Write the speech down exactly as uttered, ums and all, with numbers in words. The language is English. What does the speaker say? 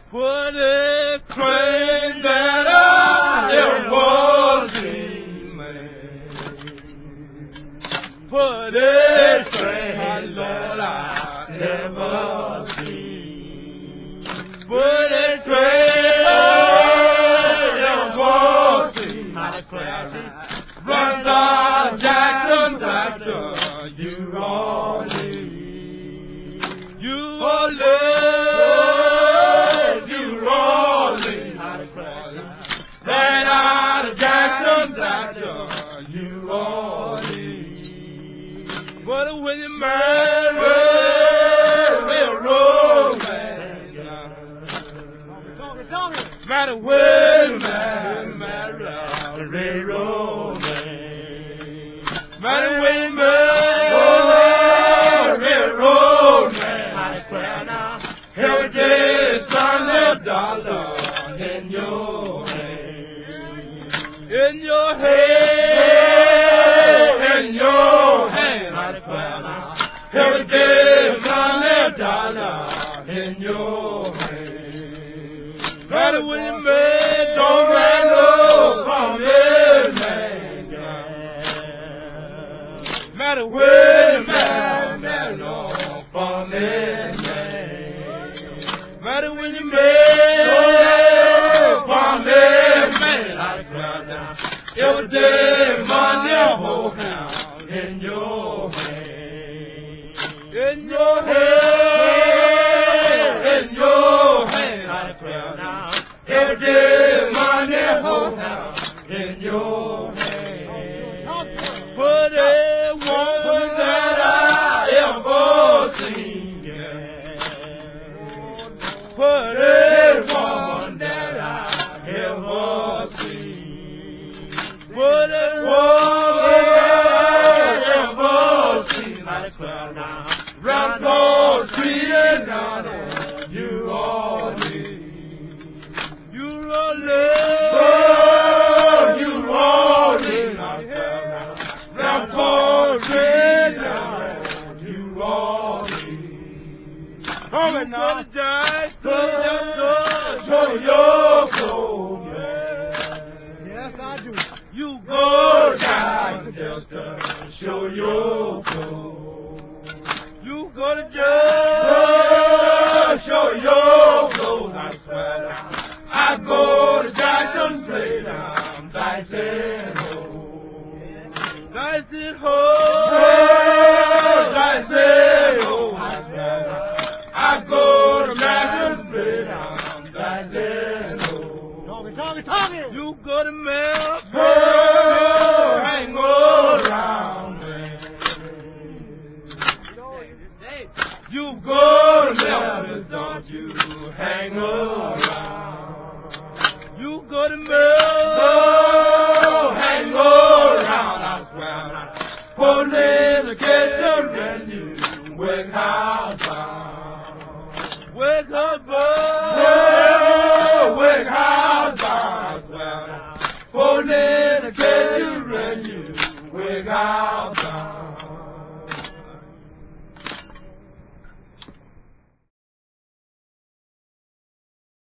For the claim that I ever was dreaming. For the claim, Lord, I never seen. For the claim I was dreaming. Run down Jackson, Jackson, you all need. You all live, you all live. Right out of Jackson, Jackson, you all live. But when you marry, railroad man, matter when you marry, marry, railroad man. Matter when you marry, railroad man. Every day, Sunday, dollar in your hand. In your hand, in your hand. Every day, Sunday, dollar in your hand. Matter when you marry, don't run no from it, man. Matter when you marry, matter no from it, man. Matter when you marry, from it, man. Every day, Monday, whole house in your hand. In your hand, in your hand. Every day, Monday, whole house in your hand. But every woman that I ever seen, but every woman that I ever seen, but every woman ever seen, round Gold Street and down there, you all live, you all live, oh, you all live, round Gold Street and down there, you all live. Come and now, Jack, show your clothes. Yes, I do. You go down just to show your clothes. You go to jail, show your clothes. I swear. I go to Jackson, play down, Dyson Hole. Dyson Hole, Dyson Hole. I swear. I go to Jackson, play down, Dyson Hole. Talking, talking, talking. You go to Melbourne, hang around me. You go to Memphis, don't you hang around.